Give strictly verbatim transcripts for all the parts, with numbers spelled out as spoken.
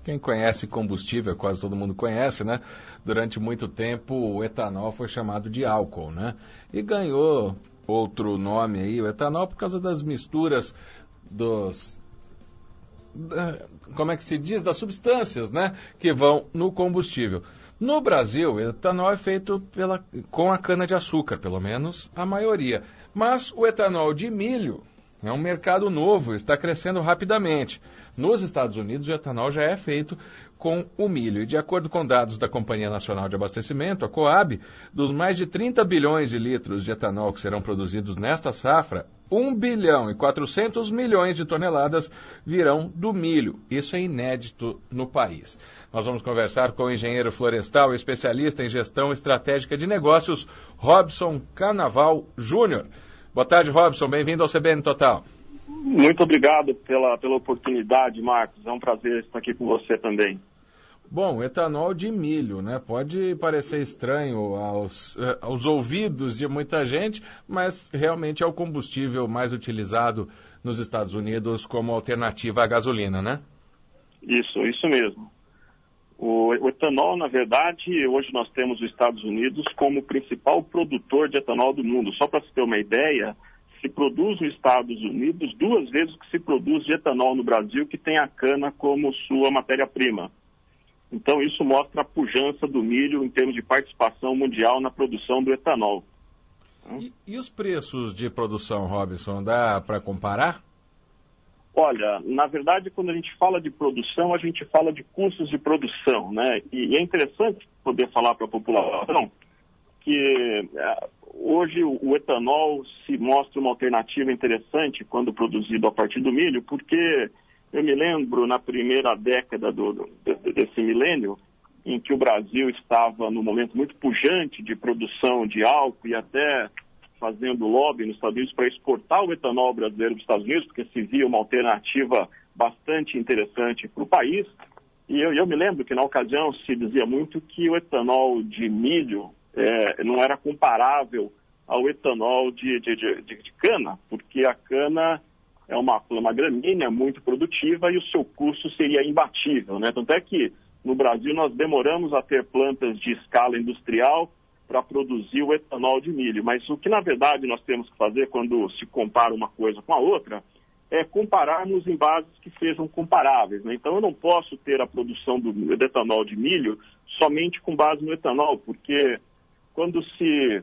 Quem conhece combustível, quase todo mundo conhece, né? Durante muito tempo o etanol foi chamado de álcool, né? E ganhou outro nome aí, o etanol, por causa das misturas dos... como é que se diz? Das substâncias, né? Que vão no combustível. No Brasil, o etanol é feito pela, com a cana-de-açúcar, pelo menos a maioria. Mas o etanol de milho é um mercado novo, está crescendo rapidamente. Nos Estados Unidos, o etanol já é feito com o milho. E de acordo com dados da Companhia Nacional de Abastecimento, a Coab, dos mais de trinta bilhões de litros de etanol que serão produzidos nesta safra, um bilhão e quatrocentos milhões de toneladas virão do milho. Isso é inédito no país. Nós vamos conversar com o engenheiro florestal e especialista em gestão estratégica de negócios, Robson Canaval Júnior. Boa tarde, Robson. Bem-vindo ao C B N Total. Muito obrigado pela, pela oportunidade, Marcos. É um prazer estar aqui com você também. Bom, etanol de milho, né? Pode parecer estranho aos, aos ouvidos de muita gente, mas realmente é o combustível mais utilizado nos Estados Unidos como alternativa à gasolina, né? Isso, isso mesmo. O, o etanol, na verdade, hoje nós temos os Estados Unidos como o principal produtor de etanol do mundo. Só para se ter uma ideia, se produz nos Estados Unidos duas vezes o que se produz de etanol no Brasil, que tem a cana como sua matéria-prima. Então isso mostra a pujança do milho em termos de participação mundial na produção do etanol. E, e os preços de produção, Robson, dá para comparar? Olha, na verdade, quando a gente fala de produção, a gente fala de custos de produção, né? E, e é interessante poder falar para a população que é, hoje o, o etanol se mostra uma alternativa interessante quando produzido a partir do milho, porque eu me lembro na primeira década do, do, desse milênio, em que o Brasil estava num momento muito pujante de produção de álcool e até fazendo lobby nos Estados Unidos para exportar o etanol brasileiro para os Estados Unidos, porque se via uma alternativa bastante interessante para o país. E eu, eu me lembro que na ocasião se dizia muito que o etanol de milho é, não era comparável ao etanol de, de, de, de cana, porque a cana é uma, uma gramínea muito produtiva e o seu custo seria imbatível, né? Tanto é que no Brasil nós demoramos a ter plantas de escala industrial para produzir o etanol de milho. Mas o que, na verdade, nós temos que fazer quando se compara uma coisa com a outra é compararmos em bases que sejam comparáveis, né? Então, eu não posso ter a produção do, do etanol de milho somente com base no etanol, porque quando se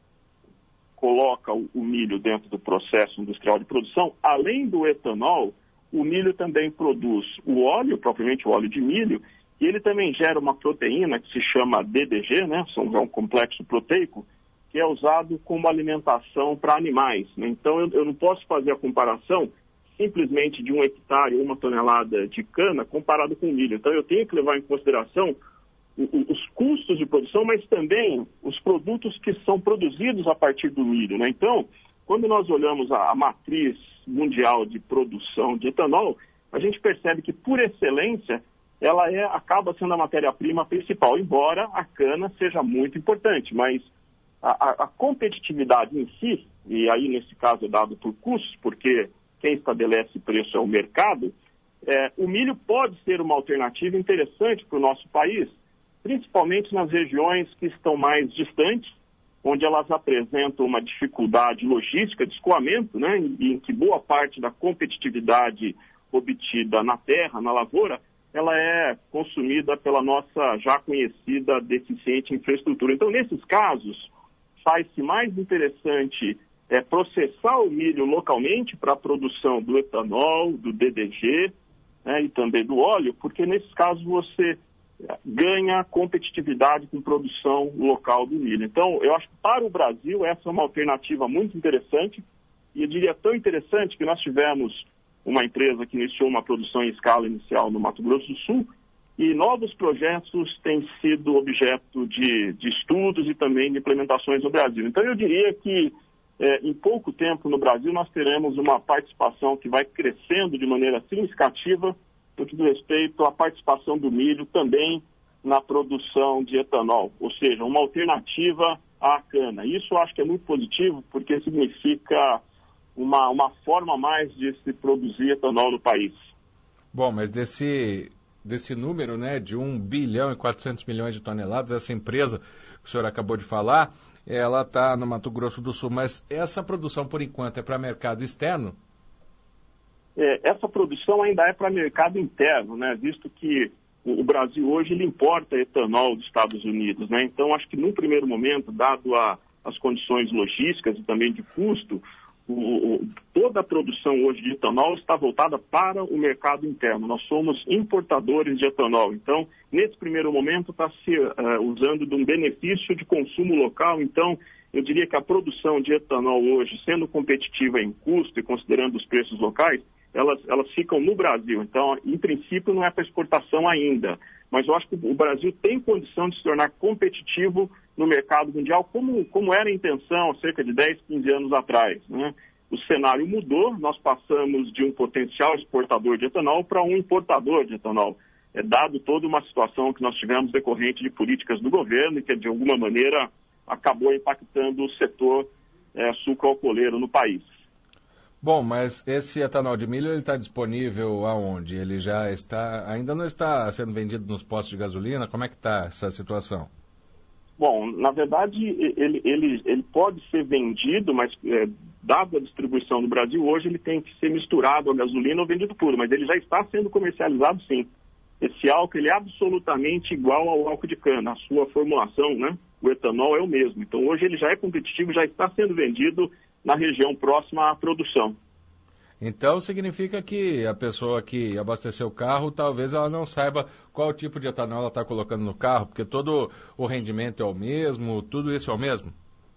coloca o, o milho dentro do processo industrial de produção, além do etanol, o milho também produz o óleo, propriamente o óleo de milho, e ele também gera uma proteína que se chama D D G, né? É um complexo proteico, que é usado como alimentação para animais, né? Então, eu, eu não posso fazer a comparação simplesmente de um hectare ou uma tonelada de cana comparado com milho. Então, eu tenho que levar em consideração o, o, os custos de produção, mas também os produtos que são produzidos a partir do milho, né? Então, quando nós olhamos a, a matriz mundial de produção de etanol, a gente percebe que, por excelência, ela é, acaba sendo a matéria-prima principal, embora a cana seja muito importante, mas a, a, a competitividade em si, e aí nesse caso é dado por custos, porque quem estabelece preço é o mercado, é, o milho pode ser uma alternativa interessante para o nosso país, principalmente nas regiões que estão mais distantes, onde elas apresentam uma dificuldade logística de escoamento, né, em, em que boa parte da competitividade obtida na terra, na lavoura, ela é consumida pela nossa já conhecida deficiente infraestrutura. Então, nesses casos, faz-se mais interessante é, processar o milho localmente para a produção do etanol, do D D G, né, e também do óleo, porque nesses casos você ganha competitividade com produção local do milho. Então, eu acho que para o Brasil essa é uma alternativa muito interessante, e eu diria tão interessante que nós tivemos uma empresa que iniciou uma produção em escala inicial no Mato Grosso do Sul, e novos projetos têm sido objeto de, de estudos e também de implementações no Brasil. Então, eu diria que é, em pouco tempo no Brasil nós teremos uma participação que vai crescendo de maneira significativa no que diz respeito à participação do milho também na produção de etanol, ou seja, uma alternativa à cana. Isso eu acho que é muito positivo, porque significa Uma, uma forma a mais de se produzir etanol no país. Bom, mas desse, desse número, né, de um bilhão e quatrocentos milhões de toneladas, essa empresa que o senhor acabou de falar, ela está no Mato Grosso do Sul, mas essa produção, por enquanto, é para mercado externo? É, essa produção ainda é para mercado interno, né, visto que o Brasil hoje ele importa etanol dos Estados Unidos, né? Então acho que num primeiro momento, dado a, as condições logísticas e também de custo, o, o, toda a produção hoje de etanol está voltada para o mercado interno. Nós somos importadores de etanol. Então, nesse primeiro momento está se uh, usando de um benefício de consumo local. Então, eu diria que a produção de etanol hoje, sendo competitiva em custo e considerando os preços locais, Elas, elas ficam no Brasil. Então, em princípio, não é para exportação ainda. Mas eu acho que o Brasil tem condição de se tornar competitivo no mercado mundial, como, como era a intenção há cerca de dez, quinze anos atrás, né? O cenário mudou, nós passamos de um potencial exportador de etanol para um importador de etanol. É dado toda uma situação que nós tivemos decorrente de políticas do governo e que, de alguma maneira, acabou impactando o setor é, sucroalcooleiro no país. Bom, mas esse etanol de milho ele está disponível aonde? Ele já está, ainda não está sendo vendido nos postos de gasolina? Como é que está essa situação? Bom, na verdade ele, ele, ele pode ser vendido, mas é, dada a distribuição no Brasil hoje ele tem que ser misturado a gasolina ou vendido puro, mas ele já está sendo comercializado sim. Esse álcool ele é absolutamente igual ao álcool de cana, a sua formulação, né? O etanol é o mesmo. Então hoje ele já é competitivo, já está sendo vendido na região próxima à produção. Então significa que a pessoa que abasteceu o carro, talvez ela não saiba qual tipo de etanol ela está colocando no carro, porque todo o rendimento é o mesmo, tudo isso é o mesmo?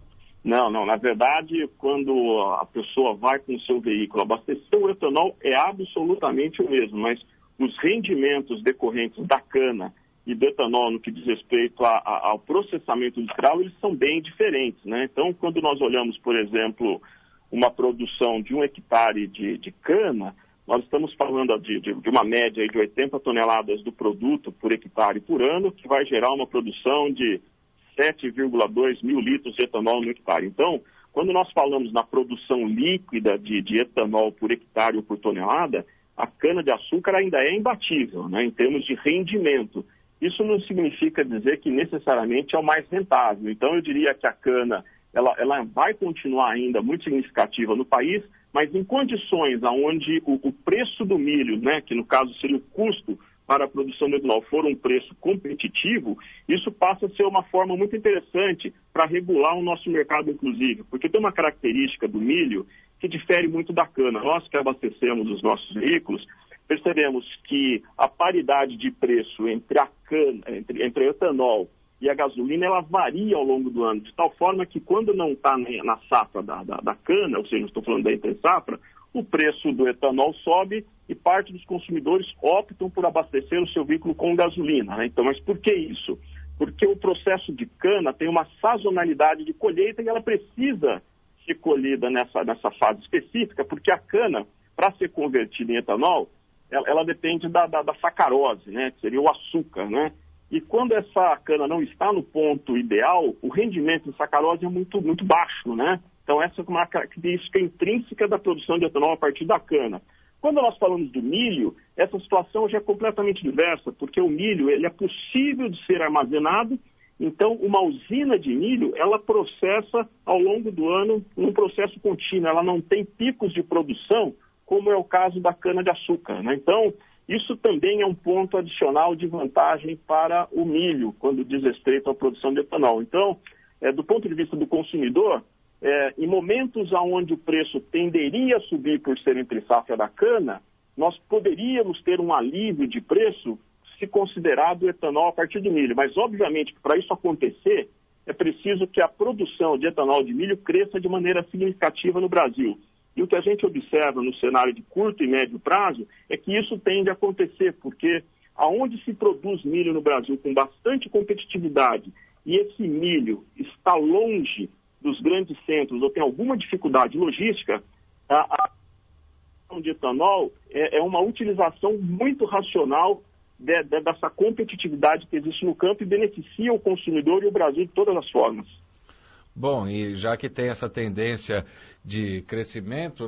Não, não. Na verdade, quando a pessoa vai com o seu veículo abastecer, o etanol é absolutamente o mesmo, mas os rendimentos decorrentes da cana e do etanol no que diz respeito a, a, ao processamento industrial, eles são bem diferentes, né? Então, quando nós olhamos, por exemplo, uma produção de um hectare de, de cana, nós estamos falando de, de, de uma média de oitenta toneladas do produto por hectare por ano, que vai gerar uma produção de sete vírgula dois mil litros de etanol no hectare. Então, quando nós falamos na produção líquida de, de etanol por hectare ou por tonelada, a cana-de-açúcar ainda é imbatível, né, em termos de rendimento. Isso não significa dizer que necessariamente é o mais rentável. Então, eu diria que a cana ela, ela vai continuar ainda muito significativa no país, mas em condições onde o, o preço do milho, né, que no caso seria o custo para a produção do etanol, for um preço competitivo, isso passa a ser uma forma muito interessante para regular o nosso mercado, inclusive, porque tem uma característica do milho que difere muito da cana. Nós que abastecemos os nossos veículos, percebemos que a paridade de preço entre a cana, entre, entre o etanol e a gasolina, ela varia ao longo do ano, de tal forma que quando não está na safra da, da, da cana, ou seja, estou falando da entre safra, o preço do etanol sobe e parte dos consumidores optam por abastecer o seu veículo com gasolina, né? Então, mas por que isso? Porque o processo de cana tem uma sazonalidade de colheita e ela precisa ser colhida nessa, nessa fase específica, porque a cana, para ser convertida em etanol, ela, ela depende da, da, da sacarose, né? Que seria o açúcar, né? E quando essa cana não está no ponto ideal, o rendimento em sacarose é muito, muito baixo, né? Então essa é uma característica intrínseca da produção de etanol a partir da cana. Quando nós falamos do milho, essa situação já é completamente diversa, porque o milho ele é possível de ser armazenado, então uma usina de milho, ela processa ao longo do ano num processo contínuo, ela não tem picos de produção, como é o caso da cana-de-açúcar, né? Então, isso também é um ponto adicional de vantagem para o milho, quando diz respeito à produção de etanol. Então, é, do ponto de vista do consumidor, é, em momentos onde o preço tenderia a subir por ser entre safra da cana, nós poderíamos ter um alívio de preço se considerado o etanol a partir do milho. Mas, obviamente, para isso acontecer, é preciso que a produção de etanol de milho cresça de maneira significativa no Brasil. E o que a gente observa no cenário de curto e médio prazo é que isso tende a acontecer, porque aonde se produz milho no Brasil com bastante competitividade e esse milho está longe dos grandes centros ou tem alguma dificuldade logística, a, a produção de etanol é, é uma utilização muito racional de, de, dessa competitividade que existe no campo e beneficia o consumidor e o Brasil de todas as formas. Bom, e já que tem essa tendência de crescimento, né,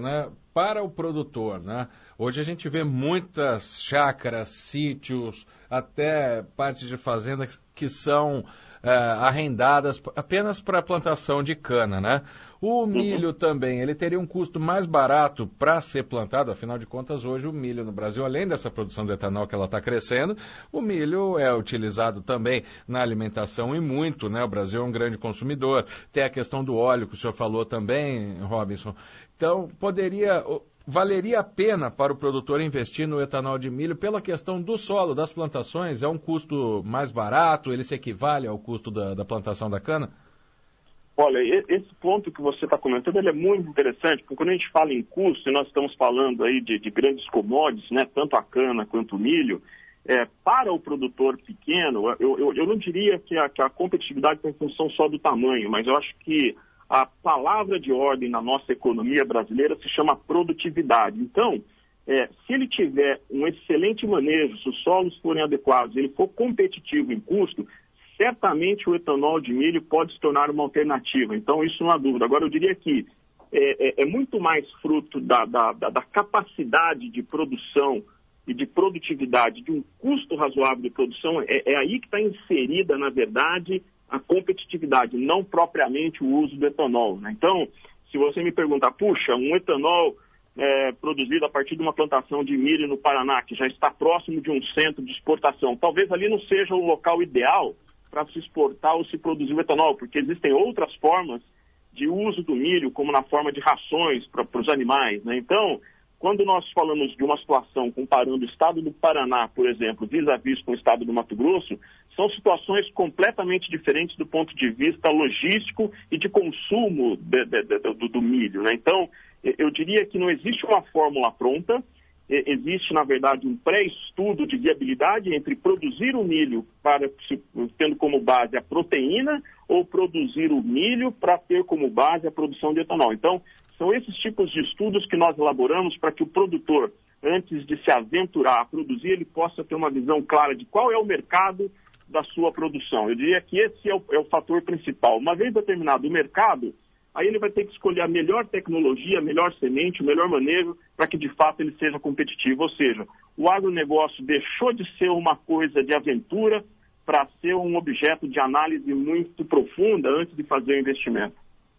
para o produtor, né? Hoje a gente vê muitas chácaras, sítios, até partes de fazendas que são é, arrendadas apenas para a plantação de cana, né? O milho uhum. também, ele teria um custo mais barato para ser plantado, afinal de contas, hoje o milho no Brasil, além dessa produção de etanol que ela está crescendo, o milho é utilizado também na alimentação e muito, né? O Brasil é um grande consumidor. Tem a questão do óleo que o senhor falou também, Robinson. Então, poderia, valeria a pena para o produtor investir no etanol de milho pela questão do solo, das plantações? É um custo mais barato? Ele se equivale ao custo da, da plantação da cana? Olha, esse ponto que você está comentando, ele é muito interessante, porque quando a gente fala em custo, e nós estamos falando aí de, de grandes commodities, né, tanto a cana quanto o milho, é, para o produtor pequeno, eu, eu, eu não diria que a, que a competitividade tem função só do tamanho, mas eu acho que a palavra de ordem na nossa economia brasileira se chama produtividade. Então, é, se ele tiver um excelente manejo, se os solos forem adequados, ele for competitivo em custo, certamente o etanol de milho pode se tornar uma alternativa. Então, isso não há dúvida. Agora, eu diria que é, é, é muito mais fruto da, da, da capacidade de produção e de produtividade, de um custo razoável de produção, é, é aí que está inserida, na verdade, a competitividade, não propriamente o uso do etanol, né? Então, se você me perguntar, puxa, um etanol é, produzido a partir de uma plantação de milho no Paraná, que já está próximo de um centro de exportação, talvez ali não seja o local ideal para se exportar ou se produzir o etanol, porque existem outras formas de uso do milho, como na forma de rações para os animais, né? Então, quando nós falamos de uma situação comparando o estado do Paraná, por exemplo, vis-à-vis com o estado do Mato Grosso, são situações completamente diferentes do ponto de vista logístico e de consumo de, de, de, do, do milho, né? Então, eu diria que não existe uma fórmula pronta, existe, na verdade, um pré-estudo de viabilidade entre produzir o milho para tendo como base a proteína ou produzir o milho para ter como base a produção de etanol. Então, são esses tipos de estudos que nós elaboramos para que o produtor, antes de se aventurar a produzir, ele possa ter uma visão clara de qual é o mercado da sua produção. Eu diria que esse é o, é o fator principal. Uma vez determinado o mercado, aí ele vai ter que escolher a melhor tecnologia, a melhor semente, o melhor manejo para que de fato ele seja competitivo. Ou seja, o agronegócio deixou de ser uma coisa de aventura para ser um objeto de análise muito profunda antes de fazer o investimento.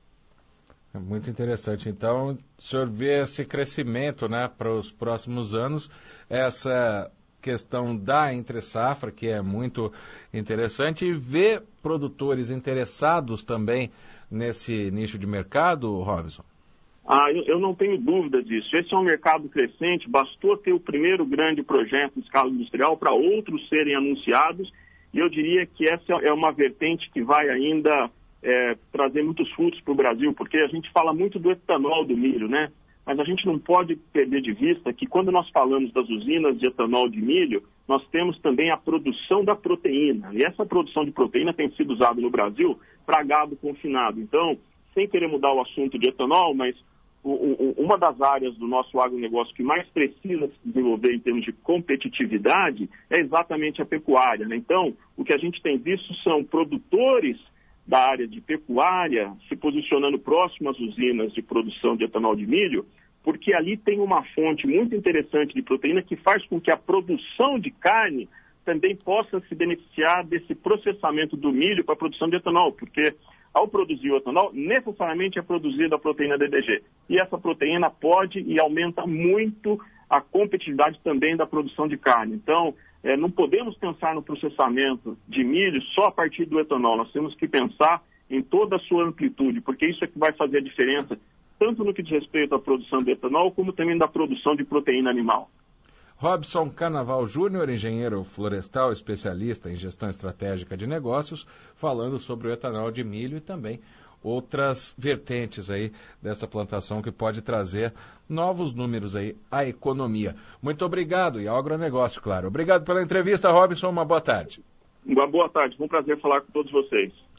É muito interessante. Então, o senhor vê esse crescimento, né, para os próximos anos, essa questão da entre-safra, que é muito interessante, e ver produtores interessados também nesse nicho de mercado, Robinson? Ah, eu, eu não tenho dúvida disso. Esse é um mercado crescente, bastou ter o primeiro grande projeto em escala industrial para outros serem anunciados, e eu diria que essa é uma vertente que vai ainda é, trazer muitos frutos para o Brasil, porque a gente fala muito do etanol do milho, né? Mas a gente não pode perder de vista que quando nós falamos das usinas de etanol de milho, nós temos também a produção da proteína. E essa produção de proteína tem sido usada no Brasil para gado confinado. Então, sem querer mudar o assunto de etanol, mas o, o, uma das áreas do nosso agronegócio que mais precisa se desenvolver em termos de competitividade é exatamente a pecuária, né? Então, o que a gente tem visto são produtores da área de pecuária se posicionando próximo às usinas de produção de etanol de milho, porque ali tem uma fonte muito interessante de proteína que faz com que a produção de carne também possa se beneficiar desse processamento do milho para a produção de etanol, porque ao produzir o etanol, necessariamente é produzida a proteína D D G. E essa proteína pode e aumenta muito a competitividade também da produção de carne. Então, É, não podemos pensar no processamento de milho só a partir do etanol. Nós temos que pensar em toda a sua amplitude, porque isso é que vai fazer a diferença, tanto no que diz respeito à produção de etanol, como também da produção de proteína animal. Robson Canaval Júnior, engenheiro florestal, especialista em gestão estratégica de negócios, falando sobre o etanol de milho e também outras vertentes aí dessa plantação que pode trazer novos números aí à economia. Muito obrigado e ao agronegócio, claro. Obrigado pela entrevista, Robinson. Uma boa tarde. Uma boa tarde. Foi um prazer falar com todos vocês.